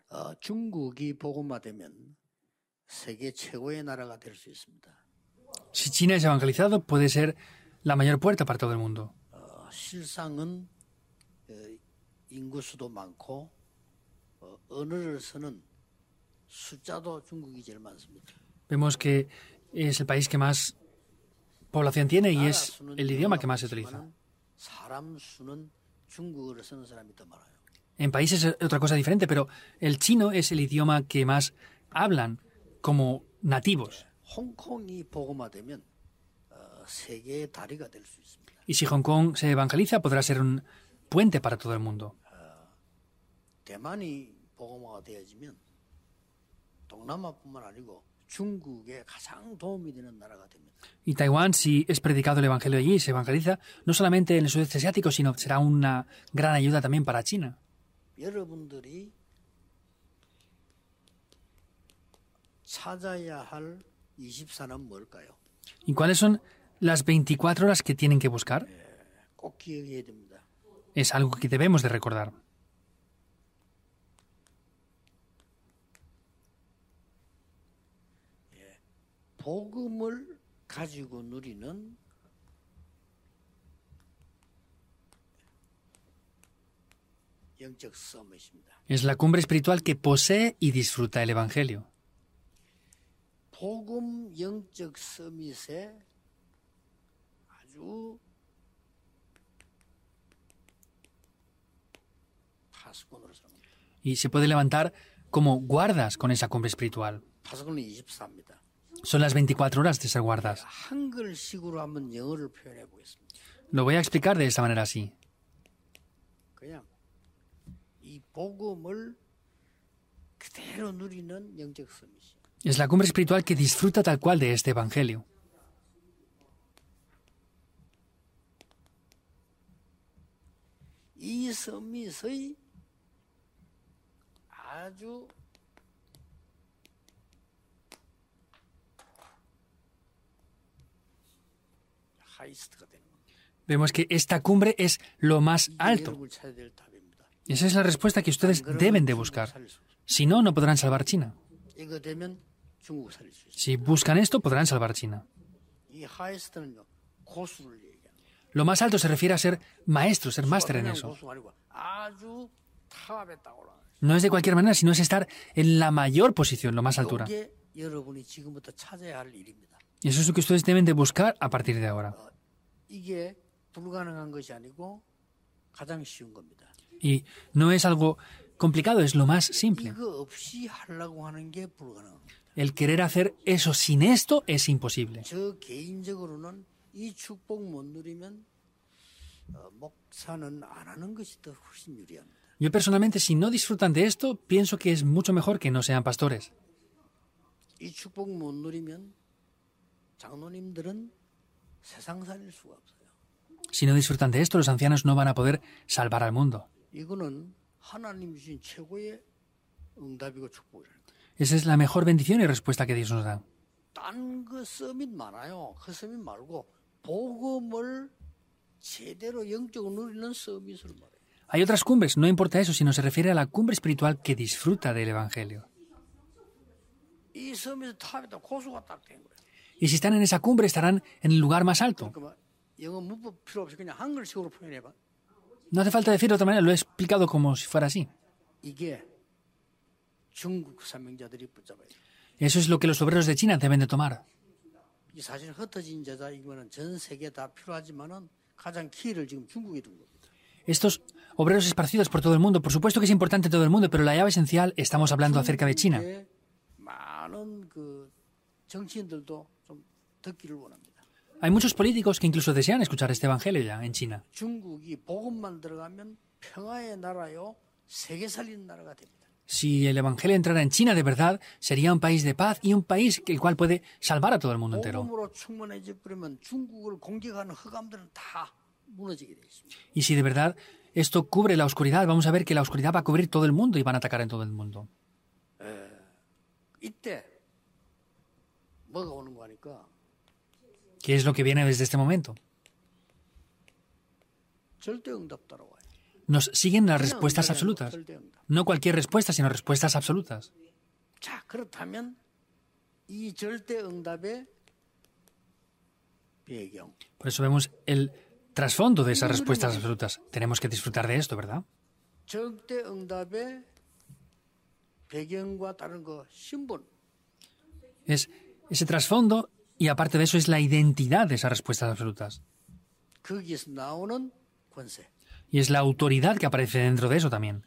중국이 복음화되면 세계 최고의 나라가 될 수 있습니다. Si China es evangelizado, puede ser la mayor puerta para todo el mundo. 실상은 인구 수도 많고 언어를 쓰는 숫자도 중국이 제일 많습니다. Vemos que es el país que más población tiene y es el idioma que más se utiliza. 사람 수는 중국어를 쓰는 사람이 더 많아요. En países es otra cosa diferente, pero el chino es el idioma que más hablan como nativos. 홍콩이 복음화되면 세계의 다리가 될 수 있습니다. Y si Hong Kong se evangeliza, podrá ser un puente para todo el mundo. 대만이 복음화가 되어지면 동남아뿐만 아니고 중국에 가장 도움이 되는 나라가 됩니다. Y Taiwán, si es predicado el evangelio allí y se evangeliza, no solamente en el sudeste asiático, sino será una gran ayuda también para China. 여러분들이 찾아야 할 24는 뭘까요? ¿Y cuáles son las 24 horas que tienen que buscar? 꼭 기억해야 됩니다. Es algo que debemos de recordar. 복음을 가지고 누리는 영적 서밋입니다. Es la cumbre espiritual que posee y disfruta el evangelio. 복음 영적 서밋에 아주 파수꾼으로 삽니다. Y se puede levantar como guardas con esa cumbre espiritual. 파수꾼은 24입니다. Son las 24 horas de ser guardas. 한글식으로 한번 영어를 표현해 보겠습니다. Lo voy a explicar de esta manera así. 그냥 이 복음을 그대로 누리는 영적 서밋이에요. Es la cumbre espiritual que disfruta tal cual de este evangelio. 이 서밋의 아주 하이스트가 되는 겁니다. Vemos que esta cumbre es lo más 이게 alto. 여러분을 찾아야 될 답입니다. Esa es la respuesta que ustedes deben de buscar. Si no, no podrán salvar China. 이거 되면 중국 살릴 수 있어요. Si buscan esto, podrán salvar China. 이 하이스트는요 고수를 얘기합니다. Lo más alto se refiere a ser maestro, ser máster en 그냥 eso. 고수가 아니고 아주 탑에 딱 올라가요. No es de cualquier manera, sino es estar en la mayor posición, lo más altura. 이게 여러분이 지금부터 찾아야 할 일입니다. Y eso es lo que ustedes deben de buscar a partir de ahora. 이게 불가능한 것이 아니고 가장 쉬운 겁니다. Y no es algo complicado, es lo más simple. 이거 없이 하려고 하는 게 불가능합니다. El querer hacer eso sin esto es imposible. 저 개인적으로는 이 축복 못 누리면 목사는 안 하는 것이 더 훨씬 유리합니다. Yo personalmente, si no disfrutan de esto, pienso que es mucho mejor que no sean pastores. 이 축복 못 누리면 장로님들은 세상 살릴 수가 없어요. Si no disfrutan de esto, los ancianos no van a poder salvar al mundo. 이거는 하나님 주신 최고의 응답이고 축복이라는 거예요. Esa es la mejor bendición y respuesta que Dios nos da. 딴 거 서밋 많아요. 그 서밋 말고 복음을 제대로 영적으로 누리는 서밋을 말해요. Hay otras cumbres, no importa eso, sino se refiere a la cumbre espiritual que disfruta del Evangelio. 이 서밋 탑에다 고수가 딱 된 거예요. Y si están en esa cumbre, estarán en el lugar más alto. 그러니까 영어 문법 필요 없이 그냥 한글식으로 표현해봐. No hace falta decirlo de otra manera, lo he explicado como si fuera así. 이게 중국 사명자들이 붙잡아야 돼요. Eso es lo que los obreros de China deben de tomar. 이 사실 흩어진 제자 이거는 전 세계 다 필요하지만은 가장 키를 지금 중국에 둔 겁니다. Estos obreros esparcidos por todo el mundo, por supuesto que es importante todo el mundo, pero la llave esencial, estamos hablando acerca de China. 중국의 많은 그 정치인들도 좀 듣기를 원합니다. Hay muchos políticos que incluso desean escuchar este evangelio ya en China. 중국이 복음만 들어가면 평화의 나라요, 세계 살리는 나라가 됩니다. Si el evangelio entrara en China de verdad, sería un país de paz y un país el cual puede salvar a todo el mundo entero. 복음으로 충만해져 버리면 중국을 공격하는 흑암들은 다 무너지게 돼 있습니다. Y si de verdad esto cubre la oscuridad, vamos a ver que la oscuridad va a cubrir todo el mundo y van a atacar en todo el mundo. 이때 뭐가 오는 거 하니까 ¿Qué es lo que viene desde este momento? 절대 응답 따라와요. nos siguen las 그냥 respuestas 응답이 아니고 absolutas. 절대응답. No cualquier respuesta, sino respuestas absolutas. 자, 그렇다면 이 절대응답의 배경, Por eso vemos el trasfondo de esas respuestas absolutas. Tenemos que disfrutar de esto, ¿verdad? 절대응답의 배경과 다른 거 신분. Es ese trasfondo y aparte de eso es la identidad de esas respuestas absolutas. 거기에서 나오는 권세. Y es la autoridad que aparece dentro de eso también.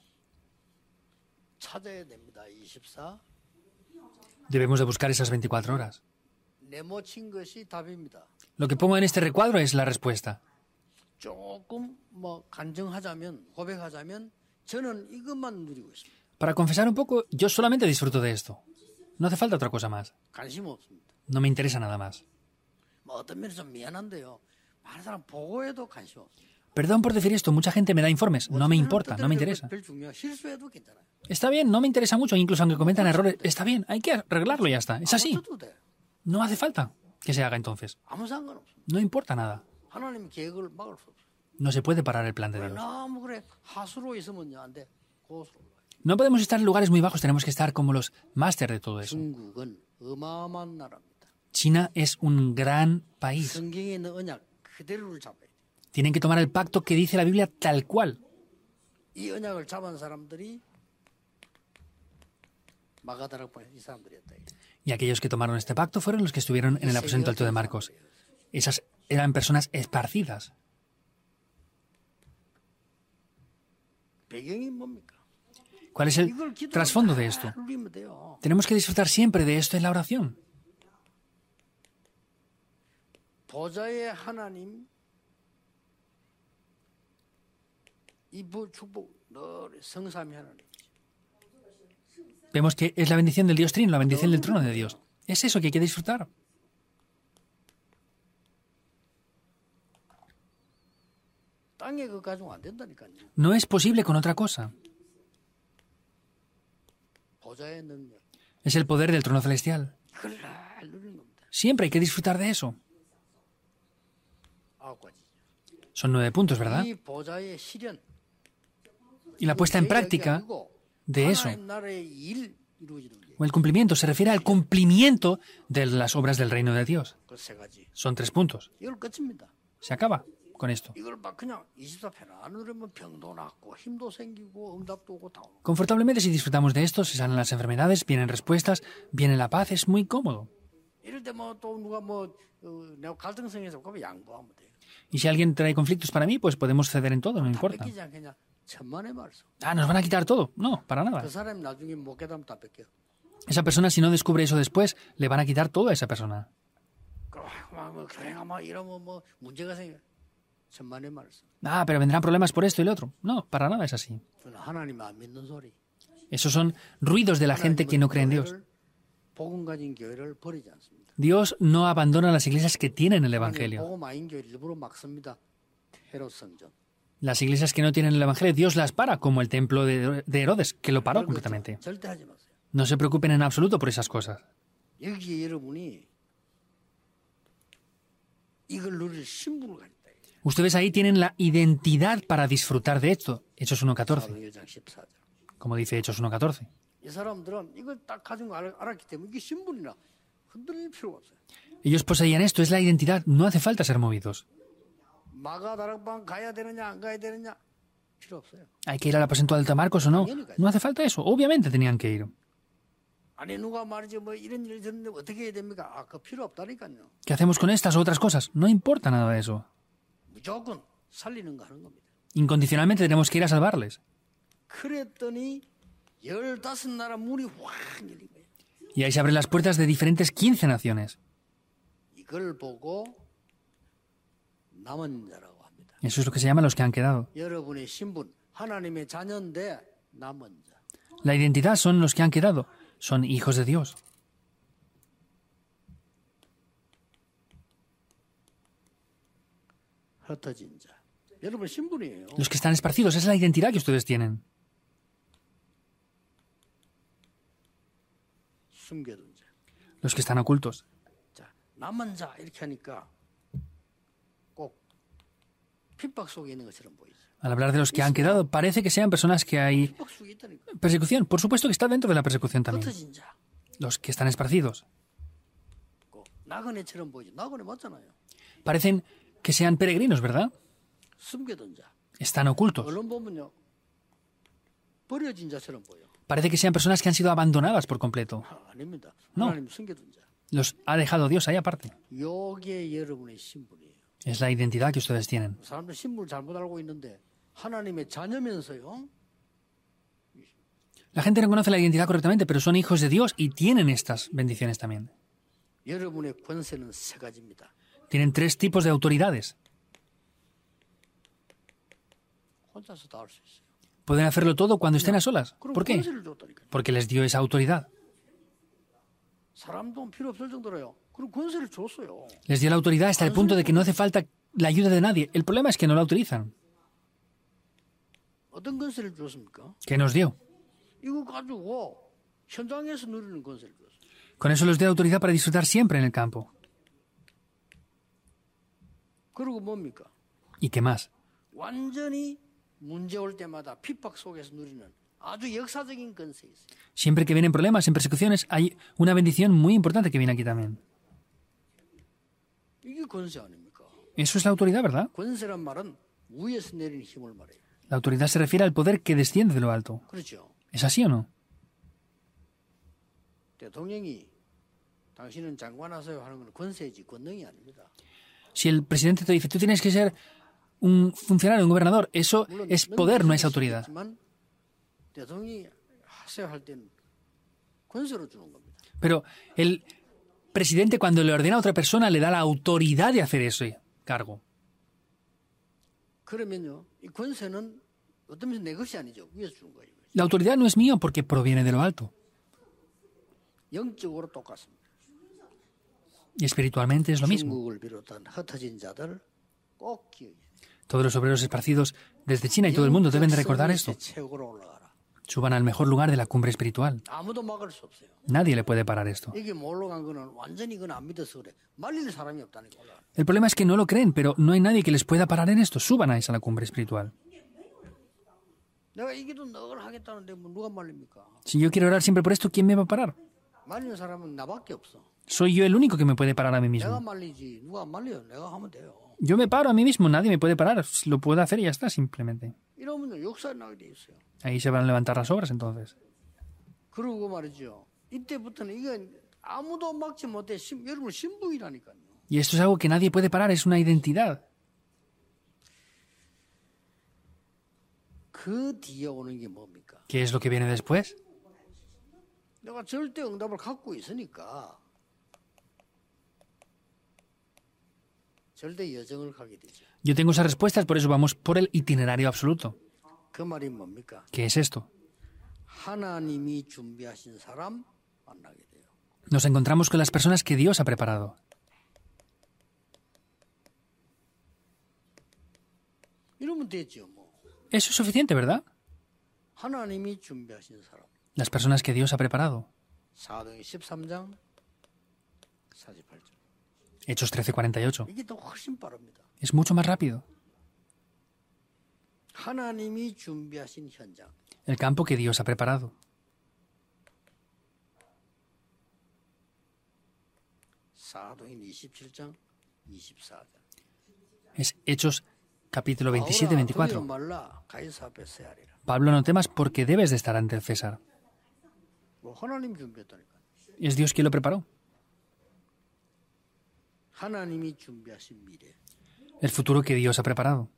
찾아야 됩니다. 24. Debemos de buscar esas 24 horas. 네모친 것이 답입니다. Lo que pongo en este recuadro es la respuesta. 조금 뭐 간증하자면, 고백하자면 저는 이것만 누리고 있습니다. Para confesar un poco, yo solamente disfruto de esto. No hace falta otra cosa más. 관심 없습니다. No me interesa nada más. 뭐 어떤 면에서 좀 미안한데요. 많은 사람 보고해도 관심 없습니다. Perdón por decir esto, mucha gente me da informes. No me importa, no me interesa. 별 중요. 실수해도 괜찮아요. Está bien, no me interesa mucho, incluso aunque cometan errores. Está bien, hay que arreglarlo y ya está. Es así. 어쩌도 돼. No hace falta que se haga entonces. 아무 상관없습니다. No importa nada. 하나님 계획을 막을 수 없어요. No se puede parar el plan de 왜 Dios. 너무 그래 하수로 있으면요 안 돼. 고수로. No podemos estar en lugares muy bajos, tenemos que estar como los máster de todo eso. 중국은 어마어마한 나라입니다. China es un gran país. 성경에 있는 언약 그대로를 잡아야 돼. Tienen que tomar el pacto que dice la Biblia tal cual. 이 언약을 잡은 사람들이 마가다락방에 이 사람들이었다. Y aquellos que tomaron este pacto fueron los que estuvieron en el aposento alto de Marcos. Esas eran personas esparcidas. 배경이 뭡니까? ¿Cuál es el 이걸 기도로 trasfondo de 다 esto? 누리면 돼요. Tenemos que disfrutar siempre de esto en la oración. 보좌의 하나님 이 축복 늘 성삼위 하나님. Vemos que es la bendición del Dios Trino, la bendición del trono de Dios. Es eso que hay que disfrutar. 땅에 그 가지고 안 된다니까요. No es posible con otra cosa. 보좌의 능력. Es el poder del trono celestial. 그걸 날 누리는 겁니다. Siempre hay que disfrutar de eso. 9가지. Son 9 puntos, ¿verdad? 이 보좌의 실현. Y la puesta en práctica de eso, 하나님 나라의 일 이루어지는 게. o el cumplimiento, se refiere al cumplimiento de las obras del reino de Dios. 그 세 가지. Son 3 puntos. 이걸 끝입니다. Se acaba con esto. 이걸 막 그냥 24편 안 누르면 병도 낫고 힘도 생기고 응답도 오고 다 오고. Confortablemente, si disfrutamos de esto, se salen las enfermedades, vienen respuestas, viene la paz, es muy cómodo. 이럴 때 뭐 또 누가 뭐 내가 갈등성에서 그러면 양보하면 돼요. Y si alguien trae conflictos para mí, pues podemos ceder en todo, no 다 importa. 뺏기지 않겠냐? 천만의 말씀. Ah, nos van a quitar todo. No, para nada. 그 사람이 나중에 못 깨달으면 다 뺏겨. Esa persona, si no descubre eso después, le van a quitar todo a esa persona. 막 교회가 이러면 뭐 문제가 생겨. 천만의 말씀. Ah, pero vendrán problemas por esto y lo otro. No, para nada es así. 그건 하나님 안 믿는 소리. Esos son ruidos de la gente que no cree en Dios. 복음 가진 교회를 버리지 않습니다. Dios no abandona las iglesias que tienen el 하나님 Evangelio. 복음 아닌 교회를 일부러 막 씁니다. 헤롯 성전. Las iglesias que no tienen el Evangelio, Dios las para, como el templo de Herodes, que lo paró completamente. 절대 하지 마세요. No se preocupen en absoluto por esas cosas. 여기에 여러분이 이걸 누릴 신분을 가졌다. Ustedes ahí tienen la identidad para disfrutar de esto. Hechos 1.14, 사도행전 14절. como dice Hechos 1.14. 이 사람들은 이걸 딱 가지고 알았기 때문에 이게 신분이나 흔들릴 필요가 없어요. Ellos poseían esto, es la identidad, no hace falta ser movidos. 마가다락방 가야 되느냐 안 가야 되느냐 필요 없어요. ¿Hay que ir al aposento alto de Marcos o no? No hace falta eso, obviamente tenían que ir. 아니 누가 말이지 뭐 이런 일이 있었는데 어떻게 해야 됩니까? 그 필요 없다니까요. ¿Qué hacemos con estas o otras cosas? No importa nada de eso. 무조건 살리는 거 하는 겁니다. Incondicionalmente tenemos que ir a salvarles. 그랬더니 15나라 문이 확 열린 거예요. Y ahí se abren las puertas de diferentes 15 naciones. 이걸 보고 남은 자라고 합니다. Eso es lo que se llama los que han quedado. 여러분의 신분, 하나님의 자녀인데 남은 자. La identidad son los que han quedado. Son hijos de Dios. 흩어진 자. 여러분 신분이에요. Los que están esparcidos, esa es la identidad que ustedes tienen. 숨겨둔 자. Los que están ocultos. 자, 남은 자 이렇게 하니까 꼭 핍박 속에 있는 것처럼 보이죠. Al hablar de los que han quedado, parece que sean personas que hay 핍박 속에 있다니까. persecución. Por supuesto que está dentro de la persecución también. 흩어진 자. Los que están esparcidos. 나그네처럼 보이죠. 나그네 맞잖아요. Parecen que sean peregrinos, ¿verdad? 숨겨둔 자. Están ocultos. 언론 보면요. 버려진 자처럼 보여. Parece que sean personas que han sido abandonadas por completo. 아닙니다. No. 하나님 숨겨둔 자. Los ha dejado Dios ahí aparte. 요게 여러분의 신분이에요. Es la identidad que ustedes tienen. 사람들 신분을 잘못 알고 있는데 하나님의 자녀면서요. La gente no conoce la identidad correctamente, pero son hijos de Dios y tienen estas bendiciones también. 여러분의 권세는 세 가지입니다. Tienen 3 tipos de autoridades. 혼자서 다 할 수 있어요. Pueden hacerlo todo cuando estén a solas. 그럼 ¿Por qué? 권세를 줬다니까요. Porque les dio esa autoridad. 사람 돈 필요 없을 정도로요. 그럼 권세를 줬어요. Les dio la autoridad hasta el punto de que no hace falta la ayuda de nadie. El problema es que no la utilizan. 어떤 권세를 줬습니까? ¿Qué nos dio? 이거 가지고 현장에서 누리는 권세를 줬어요. Con eso les dio autoridad para disfrutar siempre en el campo. 그리고 뭡니까? ¿Y qué más? 완전히 문제 올 때마다 핍박 속에서 누리는 아주 역사적인 권세 있어요. Siempre que vienen problemas, en persecuciones, hay una bendición muy importante que viene aquí también. 이게 권세 아닙니까? Eso es la autoridad, ¿verdad? 권세란 말은 위에서 내리는 힘을 말해요. La autoridad se refiere al poder que desciende de lo alto. 그렇죠? ¿Es así o no? 대통령이 당신은 장관하세요 하는 건 권세지 권능이 아닙니다. Si el presidente te dice, tú tienes que ser un funcionario, un gobernador, eso 물론 es poder, no es 능력이 autoridad. 있지만 대통령이 하세요 할 때는 권세로 주는 겁니다. Pero el presidente cuando le ordena a otra persona le da la autoridad de hacer ese cargo. 그러면요, 이 권세는 어떤 면에서 내 것이 아니죠. 위에서 주는 거예요. La autoridad no es mío porque proviene de lo alto. 영적으로 똑같습니다. Y espiritualmente es lo mismo. 중국을 비롯한 흩어진 자들 꼭 기억해요. Todos los obreros esparcidos desde China y todo el mundo deben de recordar esto. 최고로 올라가라. Suban al mejor lugar de la cumbre espiritual. 아무도 막을 수 없어요. Nadie le puede parar esto. 이게 못 올라간 거는 완전히 그건 안 믿어서 그래. 말릴 사람이 없다니까 올라가. El problema es que no lo creen, pero no hay nadie que les pueda parar en esto. Suban a esa la cumbre espiritual. 내가 이기도 늘 하겠다는데 뭐 누가 말립니까? Si yo quiero orar siempre por esto, ¿quién me va a parar? 말리는 사람은 나밖에 없어. Soy yo el único que me puede parar a mí 내가 mismo. 말리지 누가 안 말려요. 내가 하면 돼요. Yo me paro a mí mismo, nadie me puede parar. Lo puedo hacer y ya está, simplemente. 이러면 역사 나게 돼 있어요. Ahí se van a levantar las obras entonces. 그러고 말이죠. 이때부터는 이건 아무도 막지 못해. 여러분 신부이라니까요. Y esto es algo que nadie puede parar, es una identidad. 그 뒤에 오는 게 뭡니까? ¿Qué es lo que viene después? 내가 절대 응답을 갖고 있으니까 절대 여정을 가게 되죠. Yo tengo esas respuestas, por eso vamos por el itinerario absoluto. 그 말이 뭡니까? ¿Qué es esto? 하나님이 준비하신 사람 만나게 돼요. Nos encontramos con las personas que Dios ha preparado. 이러면 되죠, 뭐. Eso es suficiente, ¿verdad? 하나님이 준비하신 사람. Las personas que Dios ha preparado. 사도행 13장 48절. Hechos 13:48. 이게 더 훨씬 빠릅니다. Es mucho más rápido. 하나님이 준비하신 현장. El campo que Dios ha preparado. 사도행 27장 24절. Es Hechos capítulo 27, 24. 말라 가이사 앞에 서야 하리라. Pablo, no temas porque debes de estar ante el César. 뭐 하나님 준비했다니까. Es Dios quien lo preparó. 하나님이 준비하신 미래. El futuro que Dios ha preparado.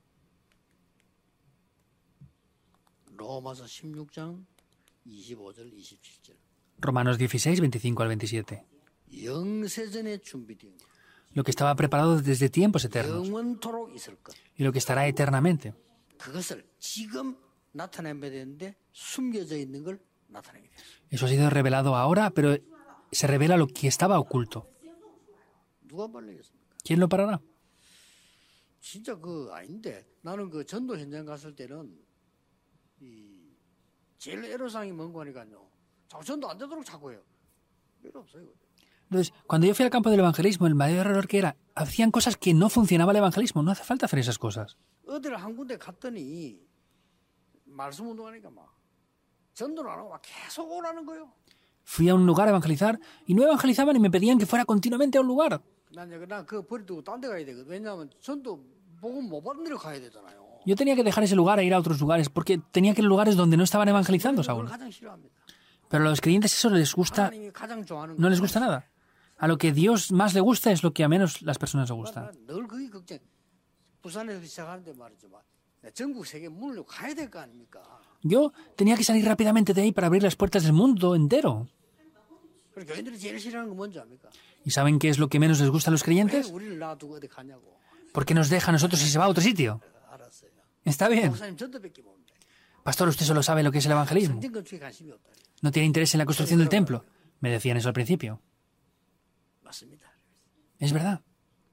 로마서 16장 25절 27절. Romanos 16, 25 al 27. 영세전에 준비된 것. Lo que estaba preparado desde tiempos eternos. 영원토록 있을 것. Y lo que estará eternamente. 그것을 지금 나타내야 되는데 숨겨져 있는 걸 나타내게 됐어요. Eso ha sido revelado ahora, pero se revela lo que estaba oculto. 누가 말리겠습니까? ¿Quién lo parará? 진짜 그 아닌데 나는 그 전도 현장 갔을 때는 이 제일 애로사항이 뭔고 하니까요. 자꾸 전도 안 되도록 자꾸 해요. 필요 없어요. Entonces, cuando yo fui al campo del evangelismo, el mayor error que era, hacían cosas que no funcionaba el evangelismo. No hace falta hacer esas cosas. 어디를 한 군데 갔더니 말씀 운동하니까 막 전도를 안 하고 막 계속 오라는 거요. Fui a un lugar a evangelizar y no evangelizaban y me pedían que fuera continuamente a un lugar. 난 그거 버리고 딴 데 가야 되거든. 왜냐하면 전도 복음 못 받는 데로 가야 되잖아요. Yo tenía que dejar ese lugar e ir a otros lugares porque tenía que ir a lugares donde no estaban evangelizando 그걸 aún. 가장 싫어합니다. Pero a los creyentes eso les gusta, 하나님이 가장 좋아하는 no les gusta nada. A lo que Dios más le gusta es lo que a menos las personas le gustan. 늘 그게 걱정. 부산에서 시작하는데 말이죠. 전국 세계 문을 가야 될 거 아닙니까? Yo tenía que salir rápidamente de ahí para abrir las puertas del mundo entero. 그리고 교인들이 제일 싫어하는 건 뭔지 압니까? ¿Y saben qué es lo que menos les gusta a los 왜 creyentes? 우리를 놔두고 어디 가냐고. ¿Por qué nos deja a nosotros y se va a otro sitio? 알았어요. Está bien. 목사님 전도밖에 모른다. Pastor, usted solo sabe lo que es el evangelismo. 성전 건축에 관심이 없다. No tiene interés en la construcción del templo. Me decían eso al principio. 맞습니다. Es verdad.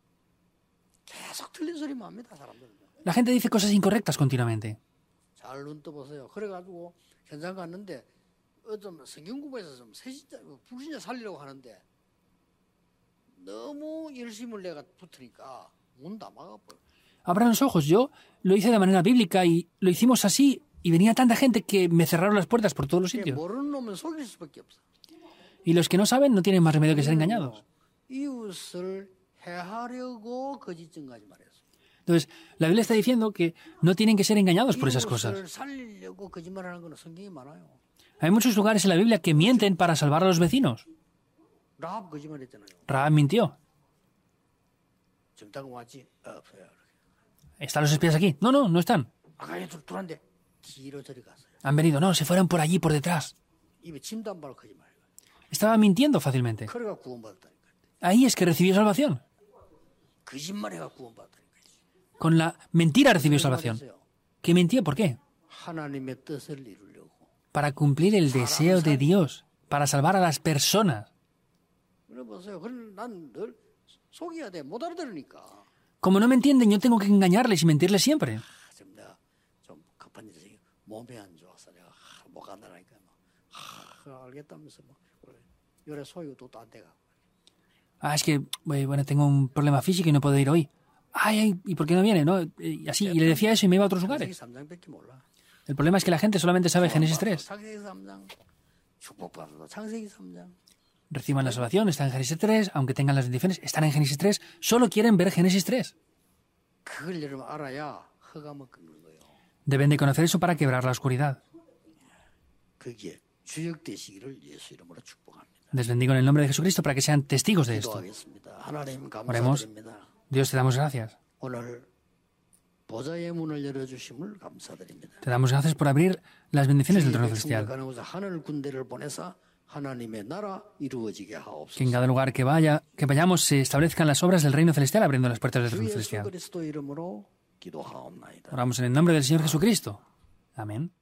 계속 틀린 소리만 합니다, 사람들은. La gente dice cosas incorrectas continuamente. 잘 눈 떠보세요. 그래가지고 현장 갔는데 어떤 성경 공부에서 좀 불신자 살리려고 하는데 너무 열심을 내가 붙으니까 문 다 막아버려. Abran los ojos. Yo lo hice de manera bíblica y lo hicimos así y venía tanta gente que me cerraron las puertas por todos los sitios. 모르는 놈은 속일 수밖에 없어. Y los que no saben no tienen más remedio que ser engañados. 이웃을 해하려고 거짓 증거하지 말았어. Entonces, la Biblia está diciendo que no tienen que ser engañados por esas cosas. 이웃을 살리려고 거짓말하는 거는 성경이 많아요. Hay muchos lugares en la Biblia que mienten para salvar a los vecinos. 라합 거짓말했잖아요. Rahab mintió. 지금 딱 왔지? 없어요. ¿Están los espías aquí? No, no, no están. 아까 둘한테 뒤로 저리 갔어요. Han venido. No, se fueron por allí, por detrás. 입에 침도 안 바로 거짓말. Estaba mintiendo fácilmente. 그래가 구원받았다니까. Ahí es que recibió salvación. 거짓말해가 구원받았다니까. Con la mentira recibió salvación. ¿Qué mintió? ¿Por qué? 하나님의 뜻을 이루려고. Para cumplir el deseo de Dios. Para salvar a las personas. 그래 보세요. 그럼 난 늘 속여야 돼. 못 알아들으니까. Como no me entienden, yo tengo que engañarles y mentirles siempre. 지금 내가 좀 급한 일이 몸이 안 좋아서 내가 못 간다니까. 알겠다면서 뭐 요래 소유도 또 안 돼가. Ah, es que, bueno, tengo un problema físico y no puedo ir hoy. Ay, ay, ¿y por qué no viene? ¿No? Y así, y le decía eso y me iba a otros lugares. El problema es que la gente solamente sabe Génesis 3. Reciban la salvación, están en Génesis 3, aunque tengan las bendiciones, están en Génesis 3, solo quieren ver Génesis 3. Deben de conocer eso para quebrar la oscuridad. Les bendigo en el nombre de Jesucristo para que sean testigos de esto. Oremos. Dios, te damos gracias. Te damos gracias por abrir las bendiciones del trono celestial. Que en cada lugar que vayamos se establezcan las obras del reino celestial abriendo las puertas del trono celestial. Oramos en el nombre del Señor Jesucristo. Amén.